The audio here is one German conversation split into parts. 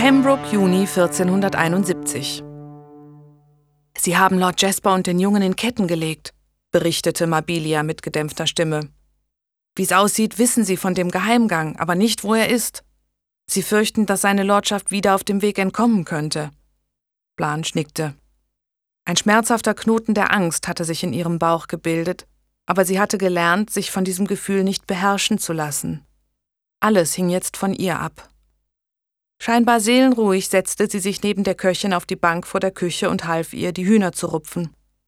Pembroke, Juni 1471. »Sie haben Lord Jasper und den Jungen in Ketten gelegt«, berichtete Mabilia mit gedämpfter Stimme. »Wie's aussieht, wissen Sie von dem Geheimgang, aber nicht, wo er ist. Sie fürchten, dass seine Lordschaft wieder auf dem Weg entkommen könnte.« Blanche nickte. Ein schmerzhafter Knoten der Angst hatte sich in ihrem Bauch gebildet, aber sie hatte gelernt, sich von diesem Gefühl nicht beherrschen zu lassen. Alles hing jetzt von ihr ab. Scheinbar seelenruhig setzte sie sich neben der Köchin auf die Bank vor der Küche und half ihr, die Hühner zu rupfen.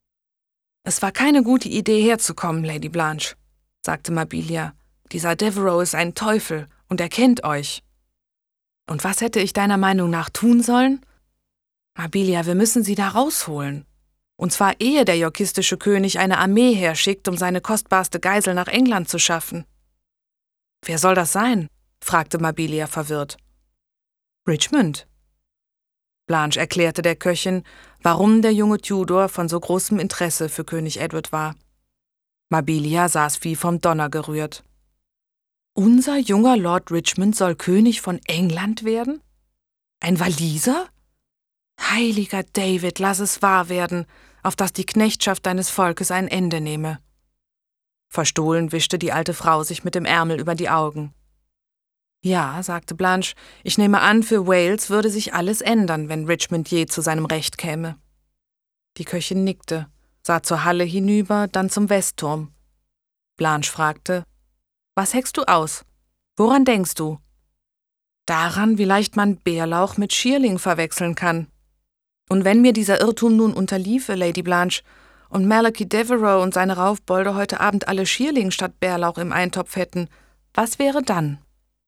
»Es war keine gute Idee, herzukommen, Lady Blanche«, sagte Mabilia. »Dieser Devereux ist ein Teufel und er kennt euch.« »Und was hätte ich deiner Meinung nach tun sollen?« »Mabilia, wir müssen sie da rausholen. Und zwar ehe der yorkistische König eine Armee herschickt, um seine kostbarste Geisel nach England zu schaffen.« »Wer soll das sein?« fragte Mabilia verwirrt. »Richmond.« Blanche erklärte der Köchin, warum der junge Tudor von so großem Interesse für König Edward war. Mabilia saß wie vom Donner gerührt. »Unser junger Lord Richmond soll König von England werden? Ein Waliser? Heiliger David, lass es wahr werden, auf dass die Knechtschaft deines Volkes ein Ende nehme.« Verstohlen wischte die alte Frau sich mit dem Ärmel über die Augen. »Ja«, sagte Blanche, »ich nehme an, für Wales würde sich alles ändern, wenn Richmond je zu seinem Recht käme.« Die Köchin nickte, sah zur Halle hinüber, dann zum Westturm. Blanche fragte, »Was heckst du aus? Woran denkst du?« »Daran, wie leicht man Bärlauch mit Schierling verwechseln kann. Und wenn mir dieser Irrtum nun unterliefe, Lady Blanche, und Malachi Devereux und seine Raufbolde heute Abend alle Schierling statt Bärlauch im Eintopf hätten, was wäre dann?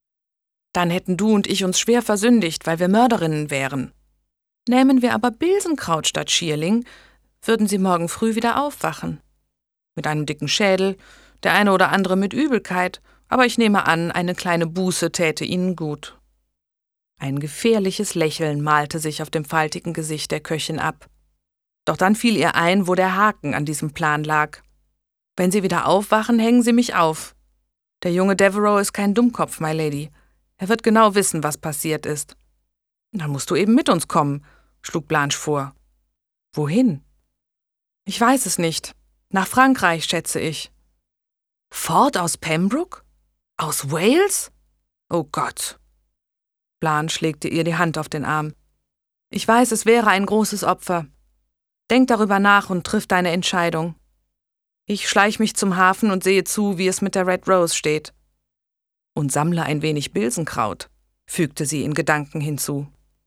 Dann hätten du und ich uns schwer versündigt, weil wir Mörderinnen wären. Nähmen wir aber Bilsenkraut statt Schierling, würden sie morgen früh wieder aufwachen. Mit einem dicken Schädel, der eine oder andere mit Übelkeit, aber ich nehme an, eine kleine Buße täte ihnen gut.« Ein gefährliches Lächeln malte sich auf dem faltigen Gesicht der Köchin ab. Doch dann fiel ihr ein, wo der Haken an diesem Plan lag. »Wenn sie wieder aufwachen, hängen sie mich auf. Der junge Devereux ist kein Dummkopf, my Lady. Er wird genau wissen, was passiert ist.« »Dann musst du eben mit uns kommen«, schlug Blanche vor. »Wohin?« »Ich weiß es nicht. Nach Frankreich, schätze ich.« »Fort aus Pembroke? Aus Wales? Oh Gott!« Blanche legte ihr die Hand auf den Arm. »Ich weiß, es wäre ein großes Opfer. Denk darüber nach und triff deine Entscheidung. Ich schleich mich zum Hafen und sehe zu, wie es mit der Red Rose steht. Und sammle ein wenig Bilsenkraut«, fügte sie in Gedanken hinzu.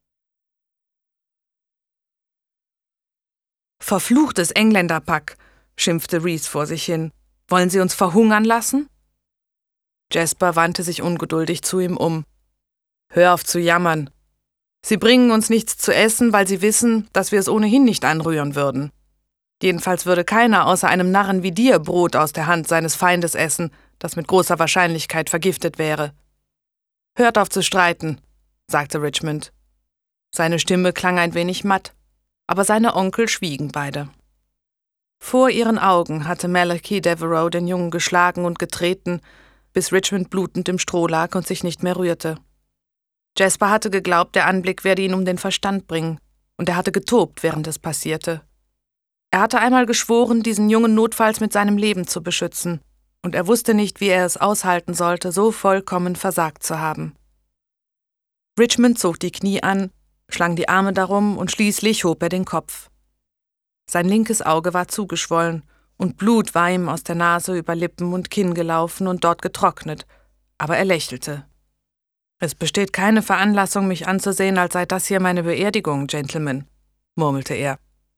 »Verfluchtes Engländerpack«, schimpfte Rees vor sich hin. »Wollen Sie uns verhungern lassen?« Jasper wandte sich ungeduldig zu ihm um. »Hör auf zu jammern. Sie bringen uns nichts zu essen, weil sie wissen, dass wir es ohnehin nicht anrühren würden. Jedenfalls würde keiner außer einem Narren wie dir Brot aus der Hand seines Feindes essen, das mit großer Wahrscheinlichkeit vergiftet wäre.« »Hört auf zu streiten«, sagte Richmond. Seine Stimme klang ein wenig matt, aber seine Onkel schwiegen beide. Vor ihren Augen hatte Malachi Devereux den Jungen geschlagen und getreten, bis Richmond blutend im Stroh lag und sich nicht mehr rührte. Jasper hatte geglaubt, der Anblick werde ihn um den Verstand bringen, und er hatte getobt, während es passierte. Er hatte einmal geschworen, diesen Jungen notfalls mit seinem Leben zu beschützen, und er wusste nicht, wie er es aushalten sollte, so vollkommen versagt zu haben. Richmond zog die Knie an, schlang die Arme darum und schließlich hob er den Kopf. Sein linkes Auge war zugeschwollen und Blut war ihm aus der Nase über Lippen und Kinn gelaufen und dort getrocknet, aber er lächelte. »Es besteht keine Veranlassung, mich anzusehen, als sei das hier meine Beerdigung, Gentlemen«, murmelte er.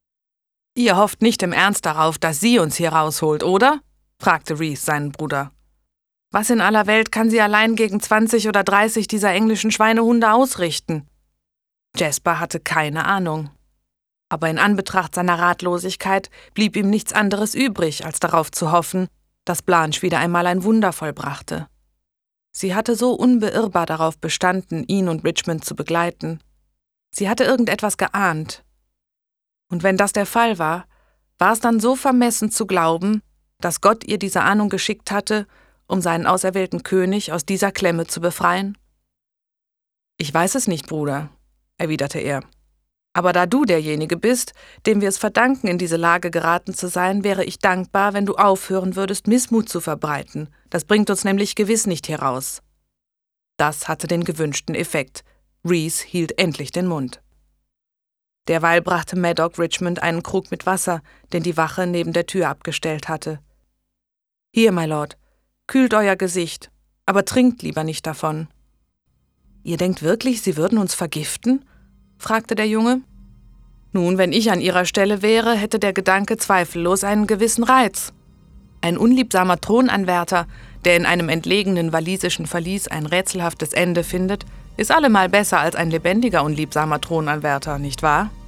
»Ihr hofft nicht im Ernst darauf, dass sie uns hier rausholt, oder?« fragte Rees seinen Bruder. »Was in aller Welt kann sie allein gegen 20 oder 30 dieser englischen Schweinehunde ausrichten?« Jasper hatte keine Ahnung. Aber in Anbetracht seiner Ratlosigkeit blieb ihm nichts anderes übrig, als darauf zu hoffen, dass Blanche wieder einmal ein Wunder vollbrachte. Sie hatte so unbeirrbar darauf bestanden, ihn und Richmond zu begleiten. Sie hatte irgendetwas geahnt. Und wenn das der Fall war, war es dann so vermessen zu glauben, dass Gott ihr diese Ahnung geschickt hatte, um seinen auserwählten König aus dieser Klemme zu befreien? »Ich weiß es nicht, Bruder«, erwiderte er. »Aber da du derjenige bist, dem wir es verdanken, in diese Lage geraten zu sein, wäre ich dankbar, wenn du aufhören würdest, Missmut zu verbreiten. Das bringt uns nämlich gewiss nicht hier raus.« Das hatte den gewünschten Effekt. Reese hielt endlich den Mund. Derweil brachte Maddock Richmond einen Krug mit Wasser, den die Wache neben der Tür abgestellt hatte. »Hier, my Lord, kühlt euer Gesicht, aber trinkt lieber nicht davon.« »Ihr denkt wirklich, sie würden uns vergiften?« fragte der Junge. »Nun, wenn ich an ihrer Stelle wäre, hätte der Gedanke zweifellos einen gewissen Reiz. Ein unliebsamer Thronanwärter, der in einem entlegenen walisischen Verlies ein rätselhaftes Ende findet, ist allemal besser als ein lebendiger unliebsamer Thronanwärter, nicht wahr?«